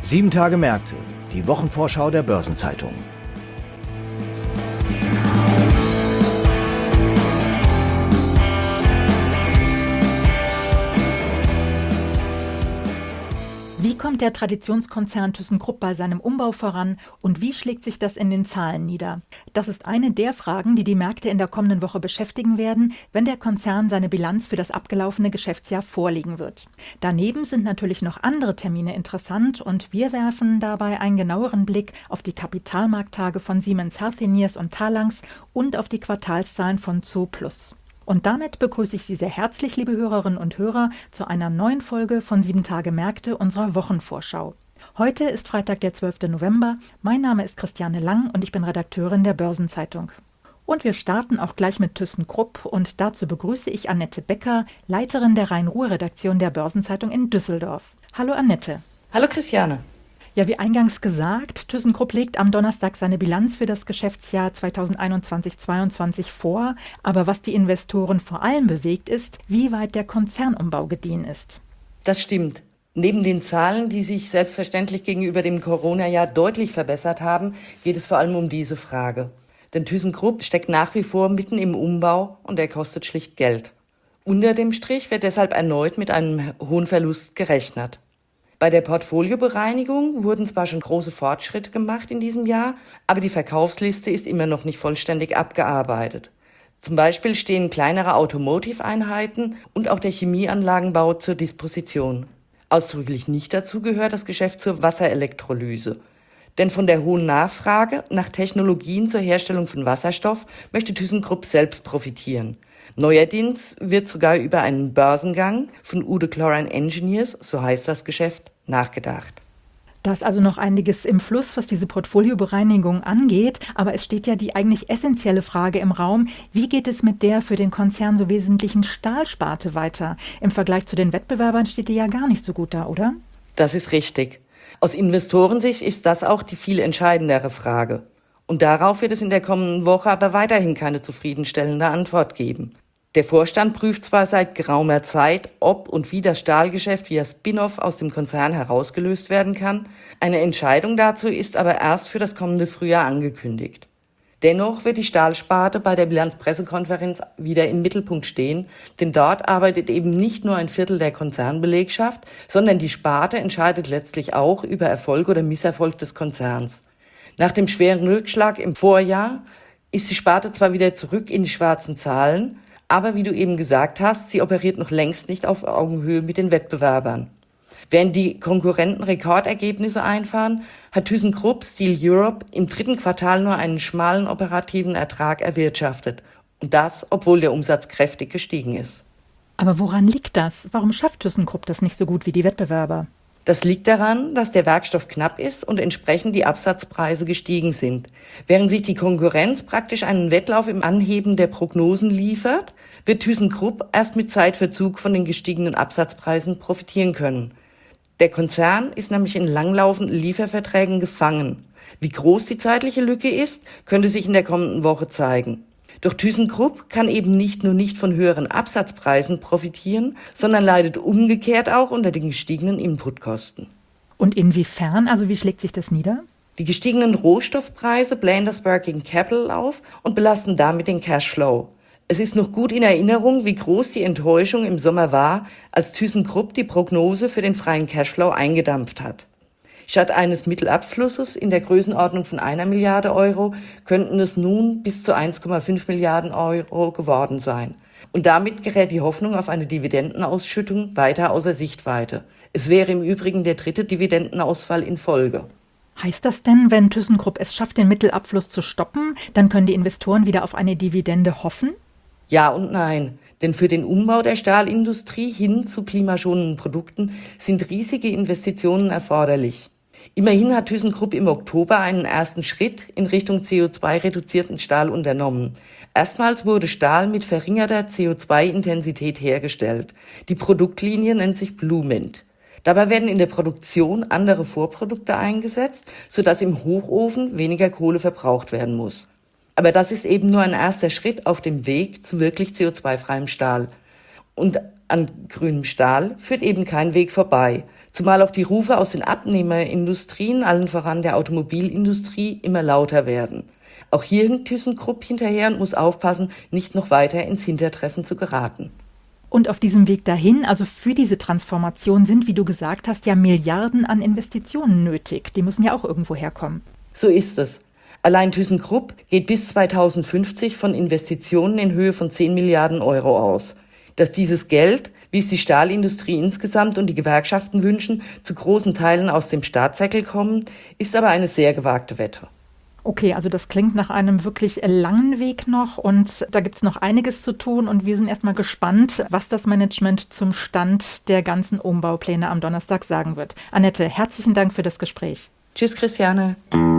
7 Tage Märkte, die Wochenvorschau der Börsenzeitung. Wie kommt der Traditionskonzern ThyssenKrupp bei seinem Umbau voran und wie schlägt sich das in den Zahlen nieder? Das ist eine der Fragen, die die Märkte in der kommenden Woche beschäftigen werden, wenn der Konzern seine Bilanz für das abgelaufene Geschäftsjahr vorlegen wird. Daneben sind natürlich noch andere Termine interessant und wir werfen dabei einen genaueren Blick auf die Kapitalmarkttage von Siemens Healthineers und Talanx und auf die Quartalszahlen von Zooplus. Und damit begrüße ich Sie sehr herzlich, liebe Hörerinnen und Hörer, zu einer neuen Folge von 7 Tage Märkte unserer Wochenvorschau. Heute ist Freitag, der 12. November. Mein Name ist Christiane Lang und ich bin Redakteurin der Börsenzeitung. Und wir starten auch gleich mit ThyssenKrupp und dazu begrüße ich Annette Becker, Leiterin der Rhein-Ruhr-Redaktion der Börsenzeitung in Düsseldorf. Hallo Annette. Hallo Christiane. Ja, wie eingangs gesagt, ThyssenKrupp legt am Donnerstag seine Bilanz für das Geschäftsjahr 2021/22 vor. Aber was die Investoren vor allem bewegt, ist, wie weit der Konzernumbau gediehen ist. Das stimmt. Neben den Zahlen, die sich selbstverständlich gegenüber dem Corona-Jahr deutlich verbessert haben, geht es vor allem um diese Frage. Denn ThyssenKrupp steckt nach wie vor mitten im Umbau und er kostet schlicht Geld. Unter dem Strich wird deshalb erneut mit einem hohen Verlust gerechnet. Bei der Portfoliobereinigung wurden zwar schon große Fortschritte gemacht in diesem Jahr, aber die Verkaufsliste ist immer noch nicht vollständig abgearbeitet. Zum Beispiel stehen kleinere Automotive-Einheiten und auch der Chemieanlagenbau zur Disposition. Ausdrücklich nicht dazu gehört das Geschäft zur Wasserelektrolyse. Denn von der hohen Nachfrage nach Technologien zur Herstellung von Wasserstoff möchte ThyssenKrupp selbst profitieren. Neuerdings wird sogar über einen Börsengang von Ude Chlorine Engineers, so heißt das Geschäft, nachgedacht. Da ist also noch einiges im Fluss, was diese Portfoliobereinigung angeht. Aber es steht ja die eigentlich essentielle Frage im Raum, wie geht es mit der für den Konzern so wesentlichen Stahlsparte weiter? Im Vergleich zu den Wettbewerbern steht die ja gar nicht so gut da, oder? Das ist richtig. Aus Investorensicht ist das auch die viel entscheidendere Frage. Und darauf wird es in der kommenden Woche aber weiterhin keine zufriedenstellende Antwort geben. Der Vorstand prüft zwar seit geraumer Zeit, ob und wie das Stahlgeschäft via Spin-off aus dem Konzern herausgelöst werden kann. Eine Entscheidung dazu ist aber erst für das kommende Frühjahr angekündigt. Dennoch wird die Stahlsparte bei der Bilanzpressekonferenz wieder im Mittelpunkt stehen, denn dort arbeitet eben nicht nur ein Viertel der Konzernbelegschaft, sondern die Sparte entscheidet letztlich auch über Erfolg oder Misserfolg des Konzerns. Nach dem schweren Rückschlag im Vorjahr ist die Sparte zwar wieder zurück in die schwarzen Zahlen, aber wie du eben gesagt hast, sie operiert noch längst nicht auf Augenhöhe mit den Wettbewerbern. Während die Konkurrenten Rekordergebnisse einfahren, hat ThyssenKrupp Steel Europe im 3. Quartal nur einen schmalen operativen Ertrag erwirtschaftet. Und das, obwohl der Umsatz kräftig gestiegen ist. Aber woran liegt das? Warum schafft ThyssenKrupp das nicht so gut wie die Wettbewerber? Das liegt daran, dass der Werkstoff knapp ist und entsprechend die Absatzpreise gestiegen sind. Während sich die Konkurrenz praktisch einen Wettlauf im Anheben der Prognosen liefert, wird ThyssenKrupp erst mit Zeitverzug von den gestiegenen Absatzpreisen profitieren können. Der Konzern ist nämlich in langlaufenden Lieferverträgen gefangen. Wie groß die zeitliche Lücke ist, könnte sich in der kommenden Woche zeigen. Doch ThyssenKrupp kann eben nicht nur nicht von höheren Absatzpreisen profitieren, sondern leidet umgekehrt auch unter den gestiegenen Inputkosten. Und inwiefern, also wie schlägt sich das nieder? Die gestiegenen Rohstoffpreise blähen das Working Capital auf und belasten damit den Cashflow. Es ist noch gut in Erinnerung, wie groß die Enttäuschung im Sommer war, als ThyssenKrupp die Prognose für den freien Cashflow eingedampft hat. Statt eines Mittelabflusses in der Größenordnung von 1 Milliarde Euro könnten es nun bis zu 1,5 Milliarden Euro geworden sein. Und damit gerät die Hoffnung auf eine Dividendenausschüttung weiter außer Sichtweite. Es wäre im Übrigen der 3. Dividendenausfall in Folge. Heißt das denn, wenn ThyssenKrupp es schafft, den Mittelabfluss zu stoppen, dann können die Investoren wieder auf eine Dividende hoffen? Ja und nein. Denn für den Umbau der Stahlindustrie hin zu klimaschonenden Produkten sind riesige Investitionen erforderlich. Immerhin hat ThyssenKrupp im Oktober einen ersten Schritt in Richtung CO2-reduzierten Stahl unternommen. Erstmals wurde Stahl mit verringerter CO2-Intensität hergestellt. Die Produktlinie nennt sich Bluemint. Dabei werden in der Produktion andere Vorprodukte eingesetzt, sodass im Hochofen weniger Kohle verbraucht werden muss. Aber das ist eben nur ein erster Schritt auf dem Weg zu wirklich CO2-freiem Stahl. Und An grünem Stahl führt eben kein Weg vorbei, zumal auch die Rufe aus den Abnehmerindustrien, allen voran der Automobilindustrie, immer lauter werden. Auch hier hinkt ThyssenKrupp hinterher und muss aufpassen, nicht noch weiter ins Hintertreffen zu geraten. Und auf diesem Weg dahin, also für diese Transformation, sind, wie du gesagt hast, ja Milliarden an Investitionen nötig. Die müssen ja auch irgendwo herkommen. So ist es. Allein ThyssenKrupp geht bis 2050 von Investitionen in Höhe von 10 Milliarden Euro aus. Dass dieses Geld, wie es die Stahlindustrie insgesamt und die Gewerkschaften wünschen, zu großen Teilen aus dem Staatssäckel kommen, ist aber eine sehr gewagte Wette. Okay, also das klingt nach einem wirklich langen Weg noch und da gibt es noch einiges zu tun und wir sind erstmal gespannt, was das Management zum Stand der ganzen Umbaupläne am Donnerstag sagen wird. Annette, herzlichen Dank für das Gespräch. Tschüss, Christiane.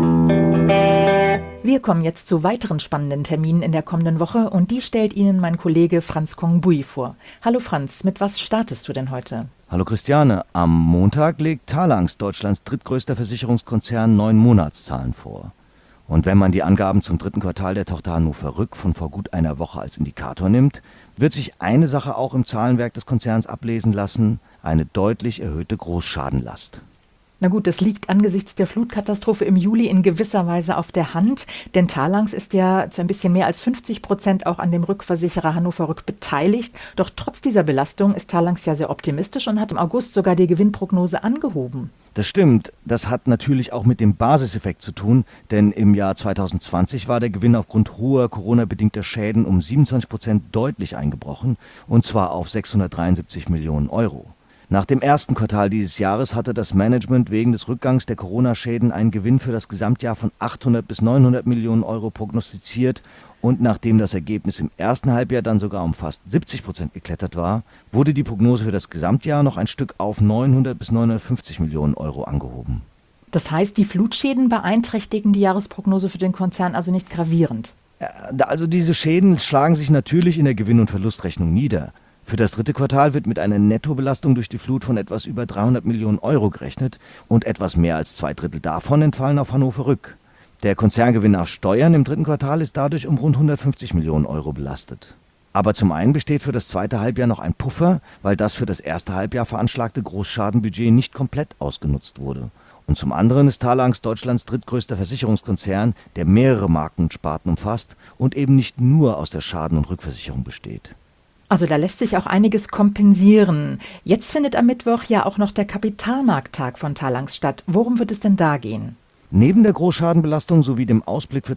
Wir kommen jetzt zu weiteren spannenden Terminen in der kommenden Woche und die stellt Ihnen mein Kollege Franz Kongbui vor. Hallo Franz, mit was startest du denn heute? Hallo Christiane, am Montag legt Talanx, Deutschlands drittgrößter Versicherungskonzern, 9 Monatszahlen vor. Und wenn man die Angaben zum dritten Quartal der Tochter Hannover Rück von vor gut einer Woche als Indikator nimmt, wird sich eine Sache auch im Zahlenwerk des Konzerns ablesen lassen: eine deutlich erhöhte Großschadenlast. Na gut, das liegt angesichts der Flutkatastrophe im Juli in gewisser Weise auf der Hand, denn Talanx ist ja zu ein bisschen mehr als 50% auch an dem Rückversicherer Hannover Rück beteiligt. Doch trotz dieser Belastung ist Talanx ja sehr optimistisch und hat im August sogar die Gewinnprognose angehoben. Das stimmt, das hat natürlich auch mit dem Basiseffekt zu tun, denn im Jahr 2020 war der Gewinn aufgrund hoher Corona-bedingter Schäden um 27% deutlich eingebrochen, und zwar auf 673 Millionen Euro. Nach dem ersten Quartal dieses Jahres hatte das Management wegen des Rückgangs der Corona-Schäden einen Gewinn für das Gesamtjahr von 800 bis 900 Millionen Euro prognostiziert, und nachdem das Ergebnis im ersten Halbjahr dann sogar um fast 70% geklettert war, wurde die Prognose für das Gesamtjahr noch ein Stück auf 900 bis 950 Millionen Euro angehoben. Das heißt, die Flutschäden beeinträchtigen die Jahresprognose für den Konzern also nicht gravierend? Also diese Schäden schlagen sich natürlich in der Gewinn- und Verlustrechnung nieder. Für das dritte Quartal wird mit einer Nettobelastung durch die Flut von etwas über 300 Millionen Euro gerechnet und etwas mehr als 2/3 davon entfallen auf Hannover Rück. Der Konzerngewinn nach Steuern im dritten Quartal ist dadurch um rund 150 Millionen Euro belastet. Aber zum einen besteht für das zweite Halbjahr noch ein Puffer, weil das für das erste Halbjahr veranschlagte Großschadenbudget nicht komplett ausgenutzt wurde. Und zum anderen ist Talanx Deutschlands drittgrößter Versicherungskonzern, der mehrere Marken und Sparten umfasst und eben nicht nur aus der Schaden- und Rückversicherung besteht. Also da lässt sich auch einiges kompensieren. Jetzt findet am Mittwoch ja auch noch der Kapitalmarkttag von Talanx statt. Worum wird es denn da gehen? Neben der Großschadenbelastung sowie dem Ausblick für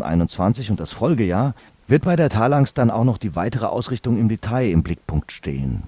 2021 und das Folgejahr wird bei der Talanx dann auch noch die weitere Ausrichtung im Detail im Blickpunkt stehen.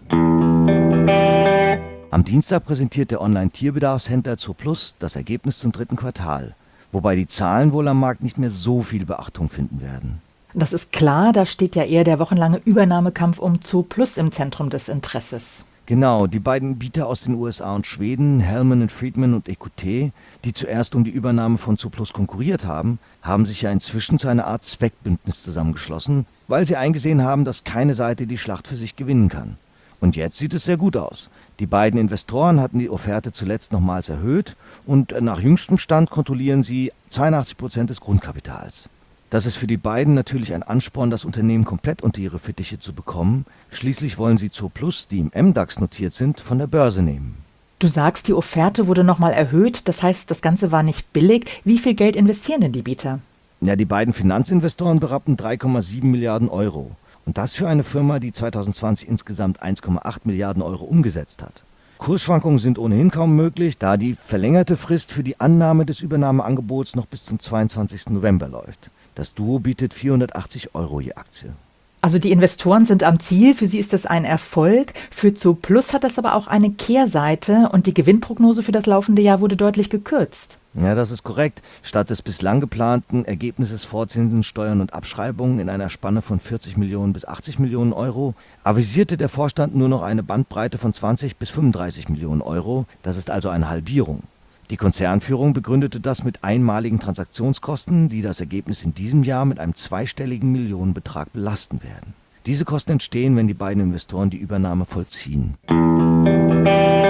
Am Dienstag präsentiert der Online-Tierbedarfshändler Zooplus das Ergebnis zum dritten Quartal, wobei die Zahlen wohl am Markt nicht mehr so viel Beachtung finden werden. Das ist klar, da steht ja eher der wochenlange Übernahmekampf um Zooplus im Zentrum des Interesses. Genau, die beiden Bieter aus den USA und Schweden, Hellman & Friedman und EQT, die zuerst um die Übernahme von Zooplus konkurriert haben, haben sich ja inzwischen zu einer Art Zweckbündnis zusammengeschlossen, weil sie eingesehen haben, dass keine Seite die Schlacht für sich gewinnen kann. Und jetzt sieht es sehr gut aus. Die beiden Investoren hatten die Offerte zuletzt nochmals erhöht und nach jüngstem Stand kontrollieren sie 82% des Grundkapitals. Das ist für die beiden natürlich ein Ansporn, das Unternehmen komplett unter ihre Fittiche zu bekommen. Schließlich wollen sie Zooplus, die im MDAX notiert sind, von der Börse nehmen. Du sagst, die Offerte wurde nochmal erhöht, das heißt, das Ganze war nicht billig. Wie viel Geld investieren denn die Bieter? Ja, die beiden Finanzinvestoren berappen 3,7 Milliarden Euro. Und das für eine Firma, die 2020 insgesamt 1,8 Milliarden Euro umgesetzt hat. Kursschwankungen sind ohnehin kaum möglich, da die verlängerte Frist für die Annahme des Übernahmeangebots noch bis zum 22. November läuft. Das Duo bietet 480 Euro je Aktie. Also die Investoren sind am Ziel, für sie ist das ein Erfolg. Für Zooplus hat das aber auch eine Kehrseite und die Gewinnprognose für das laufende Jahr wurde deutlich gekürzt. Ja, das ist korrekt. Statt des bislang geplanten Ergebnisses vor Zinsen, Steuern und Abschreibungen in einer Spanne von 40 Millionen bis 80 Millionen Euro avisierte der Vorstand nur noch eine Bandbreite von 20 bis 35 Millionen Euro. Das ist also eine Halbierung. Die Konzernführung begründete das mit einmaligen Transaktionskosten, die das Ergebnis in diesem Jahr mit einem zweistelligen Millionenbetrag belasten werden. Diese Kosten entstehen, wenn die beiden Investoren die Übernahme vollziehen.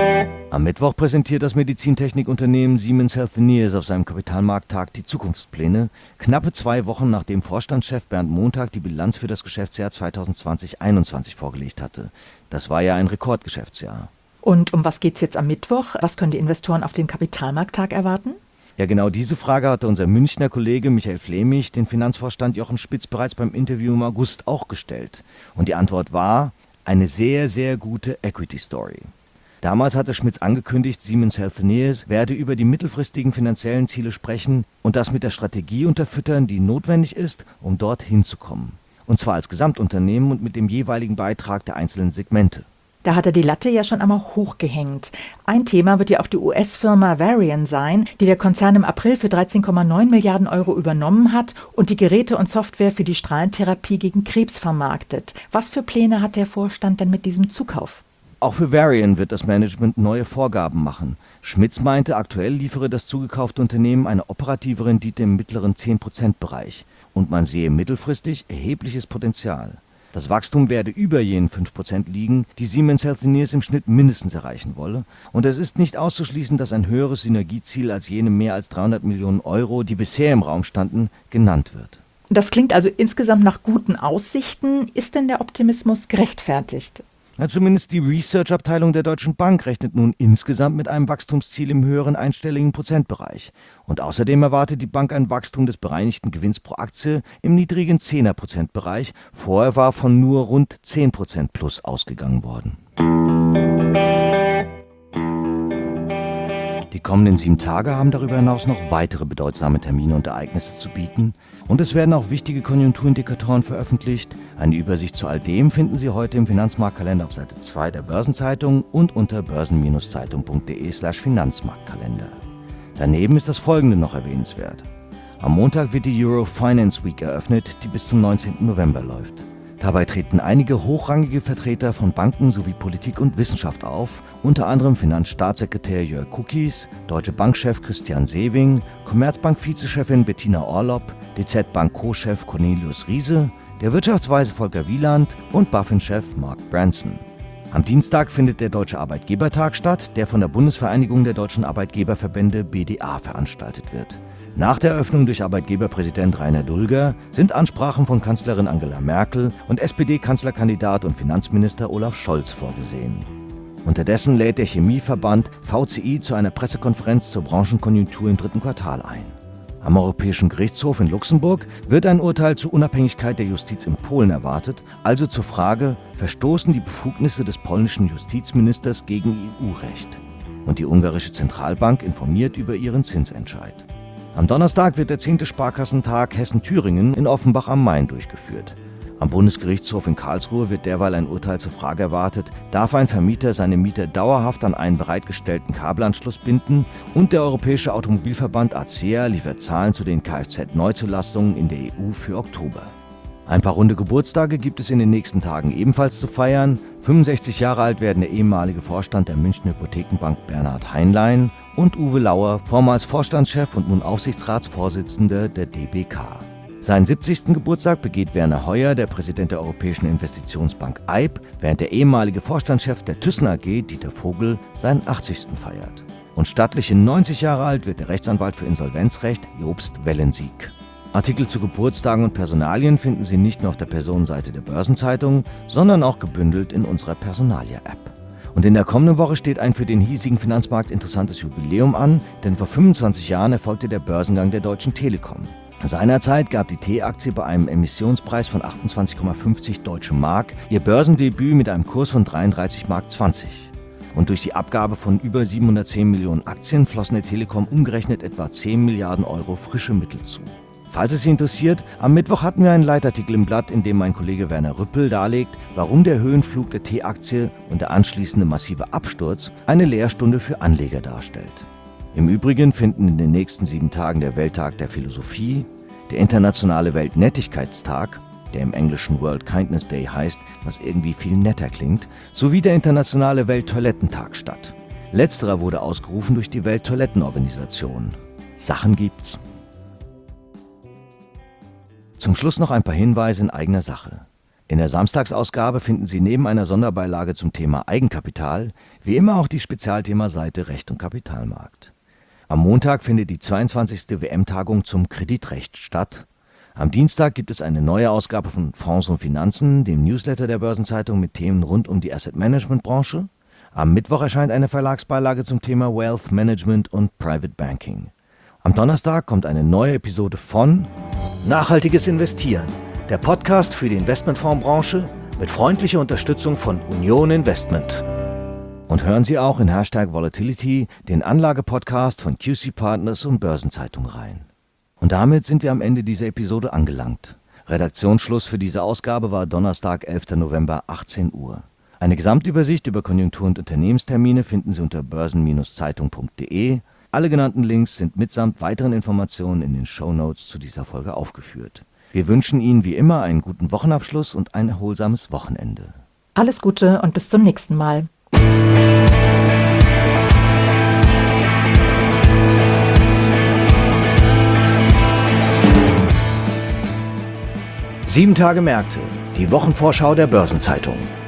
Am Mittwoch präsentiert das Medizintechnikunternehmen Siemens Healthineers auf seinem Kapitalmarkttag die Zukunftspläne, knappe 2 Wochen nachdem Vorstandschef Bernd Montag die Bilanz für das Geschäftsjahr 2020/21 vorgelegt hatte. Das war ja ein Rekordgeschäftsjahr. Und um was geht's jetzt am Mittwoch? Was können die Investoren auf dem Kapitalmarkttag erwarten? Ja, genau diese Frage hatte unser Münchner Kollege Michael Flemich den Finanzvorstand Jochen Spitz bereits beim Interview im August auch gestellt. Und die Antwort war eine sehr, sehr gute Equity-Story. Damals hatte Schmitz angekündigt, Siemens Healthineers werde über die mittelfristigen finanziellen Ziele sprechen und das mit der Strategie unterfüttern, die notwendig ist, um dorthin zu kommen. Und zwar als Gesamtunternehmen und mit dem jeweiligen Beitrag der einzelnen Segmente. Da hat er die Latte ja schon einmal hochgehängt. Ein Thema wird ja auch die US-Firma Varian sein, die der Konzern im April für 13,9 Milliarden Euro übernommen hat und die Geräte und Software für die Strahlentherapie gegen Krebs vermarktet. Was für Pläne hat der Vorstand denn mit diesem Zukauf? Auch für Varian wird das Management neue Vorgaben machen. Schmitz meinte, aktuell liefere das zugekaufte Unternehmen eine operative Rendite im mittleren 10%-Bereich. Und man sehe mittelfristig erhebliches Potenzial. Das Wachstum werde über jenen 5% liegen, die Siemens Healthineers im Schnitt mindestens erreichen wolle. Und es ist nicht auszuschließen, dass ein höheres Synergieziel als jene mehr als 300 Millionen Euro, die bisher im Raum standen, genannt wird. Das klingt also insgesamt nach guten Aussichten. Ist denn der Optimismus gerechtfertigt? Ja, zumindest die Research-Abteilung der Deutschen Bank rechnet nun insgesamt mit einem Wachstumsziel im höheren einstelligen Prozentbereich. Und außerdem erwartet die Bank ein Wachstum des bereinigten Gewinns pro Aktie im niedrigen 10er-Prozentbereich. Vorher war von nur rund 10% plus ausgegangen worden. Die kommenden 7 Tage haben darüber hinaus noch weitere bedeutsame Termine und Ereignisse zu bieten. Und es werden auch wichtige Konjunkturindikatoren veröffentlicht. Eine Übersicht zu all dem finden Sie heute im Finanzmarktkalender auf Seite 2 der Börsenzeitung und unter börsen-zeitung.de/Finanzmarktkalender. Daneben ist das Folgende noch erwähnenswert. Am Montag wird die Euro Finance Week eröffnet, die bis zum 19. November läuft. Dabei treten einige hochrangige Vertreter von Banken sowie Politik und Wissenschaft auf, unter anderem Finanzstaatssekretär Jörg Kukies, Deutsche Bank-Chef Christian Sewing, Commerzbank-Vizechefin Bettina Orlopp, DZ-Bank-Co-Chef Cornelius Riese, der Wirtschaftsweise Volker Wieland und BaFin-Chef Mark Branson. Am Dienstag findet der Deutsche Arbeitgebertag statt, der von der Bundesvereinigung der deutschen Arbeitgeberverbände BDA veranstaltet wird. Nach der Eröffnung durch Arbeitgeberpräsident Rainer Dulger sind Ansprachen von Kanzlerin Angela Merkel und SPD-Kanzlerkandidat und Finanzminister Olaf Scholz vorgesehen. Unterdessen lädt der Chemieverband VCI zu einer Pressekonferenz zur Branchenkonjunktur im 3. Quartal ein. Am Europäischen Gerichtshof in Luxemburg wird ein Urteil zur Unabhängigkeit der Justiz in Polen erwartet, also zur Frage, verstoßen die Befugnisse des polnischen Justizministers gegen EU-Recht? Und die ungarische Zentralbank informiert über ihren Zinsentscheid. Am Donnerstag wird der 10. Sparkassentag Hessen-Thüringen in Offenbach am Main durchgeführt. Am Bundesgerichtshof in Karlsruhe wird derweil ein Urteil zur Frage erwartet, darf ein Vermieter seine Mieter dauerhaft an einen bereitgestellten Kabelanschluss binden, und der Europäische Automobilverband ACEA liefert Zahlen zu den Kfz-Neuzulassungen in der EU für Oktober. Ein paar runde Geburtstage gibt es in den nächsten Tagen ebenfalls zu feiern. 65 Jahre alt werden der ehemalige Vorstand der Münchner Hypothekenbank Bernhard Heinlein und Uwe Lauer, vormals Vorstandschef und nun Aufsichtsratsvorsitzender der DBK. Seinen 70. Geburtstag begeht Werner Heuer, der Präsident der Europäischen Investitionsbank EIB, während der ehemalige Vorstandschef der Thyssen AG, Dieter Vogel, seinen 80. feiert. Und stattliche 90 Jahre alt wird der Rechtsanwalt für Insolvenzrecht Jobst Wellensiek. Artikel zu Geburtstagen und Personalien finden Sie nicht nur auf der Personenseite der Börsenzeitung, sondern auch gebündelt in unserer Personalia-App. Und in der kommenden Woche steht ein für den hiesigen Finanzmarkt interessantes Jubiläum an, denn vor 25 Jahren erfolgte der Börsengang der Deutschen Telekom. Seinerzeit gab die T-Aktie bei einem Emissionspreis von 28,50 Deutsche Mark ihr Börsendebüt mit einem Kurs von 33,20 Mark. Und durch die Abgabe von über 710 Millionen Aktien flossen der Telekom umgerechnet etwa 10 Milliarden Euro frische Mittel zu. Falls es Sie interessiert, am Mittwoch hatten wir einen Leitartikel im Blatt, in dem mein Kollege Werner Rüppel darlegt, warum der Höhenflug der T-Aktie und der anschließende massive Absturz eine Lehrstunde für Anleger darstellt. Im Übrigen finden in den nächsten 7 Tagen der Welttag der Philosophie, der internationale Weltnettigkeitstag, der im Englischen World Kindness Day heißt, was irgendwie viel netter klingt, sowie der internationale Welttoilettentag statt. Letzterer wurde ausgerufen durch die Welttoilettenorganisation. Sachen gibt's. Zum Schluss noch ein paar Hinweise in eigener Sache. In der Samstagsausgabe finden Sie neben einer Sonderbeilage zum Thema Eigenkapital wie immer auch die Spezialthema-Seite Recht und Kapitalmarkt. Am Montag findet die 22. WM-Tagung zum Kreditrecht statt. Am Dienstag gibt es eine neue Ausgabe von Fonds und Finanzen, dem Newsletter der Börsenzeitung mit Themen rund um die Asset-Management-Branche. Am Mittwoch erscheint eine Verlagsbeilage zum Thema Wealth Management und Private Banking. Am Donnerstag kommt eine neue Episode von Nachhaltiges Investieren, der Podcast für die Investmentfondsbranche mit freundlicher Unterstützung von Union Investment. Und hören Sie auch in #Volatility den Anlagepodcast von QC Partners und Börsenzeitung rein. Und damit sind wir am Ende dieser Episode angelangt. Redaktionsschluss für diese Ausgabe war Donnerstag, 11. November, 18 Uhr. Eine Gesamtübersicht über Konjunktur- und Unternehmenstermine finden Sie unter börsen-zeitung.de. Alle genannten Links sind mitsamt weiteren Informationen in den Shownotes zu dieser Folge aufgeführt. Wir wünschen Ihnen wie immer einen guten Wochenabschluss und ein erholsames Wochenende. Alles Gute und bis zum nächsten Mal. Sieben Tage Märkte, die Wochenvorschau der Börsenzeitung.